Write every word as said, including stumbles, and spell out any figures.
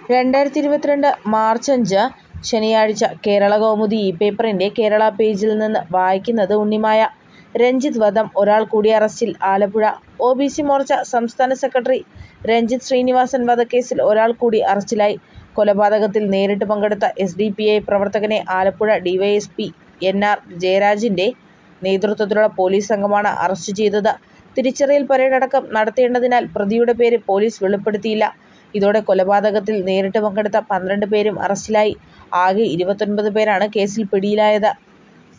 രണ്ടായിരത്തി ഇരുപത്തിരണ്ട് മാർച്ച് അഞ്ച് ശനിയാഴ്ച കേരളകൗമുദി ഇ പേപ്പറിൻ്റെ കേരള പേജിൽ നിന്ന് വായിക്കുന്നത് ഉണ്ണിമായ. രഞ്ജിത്ത് വധം ഒരാൾ കൂടി അറസ്റ്റിൽ. Alappuzha. O B C Morcha സംസ്ഥാന സെക്രട്ടറി രഞ്ജിത്ത് ശ്രീനിവാസൻ വധക്കേസിൽ ഒരാൾ കൂടി അറസ്റ്റിലായി. കൊലപാതകത്തിൽ നേരിട്ട് പങ്കെടുത്ത എസ് ഡി പി ഐ പ്രവർത്തകനെ Alappuzha D Y S P N R ജയരാജിൻ്റെ നേതൃത്വത്തിലുള്ള പോലീസ് സംഘമാണ് അറസ്റ്റ് ചെയ്തത്. തിരിച്ചറിയൽ പരേഡ് അടക്കം നടത്തേണ്ടതിനാൽ പ്രതിയുടെ പേര് പോലീസ് വെളിപ്പെടുത്തിയില്ല. ഇതോടെ കൊലപാതകത്തിൽ നേരിട്ട് പങ്കെടുത്ത പന്ത്രണ്ട് പേരും അറസ്റ്റിലായി. ആകെ ഇരുപത്തൊൻപത് പേരാണ് കേസിൽ പിടിയിലായത്.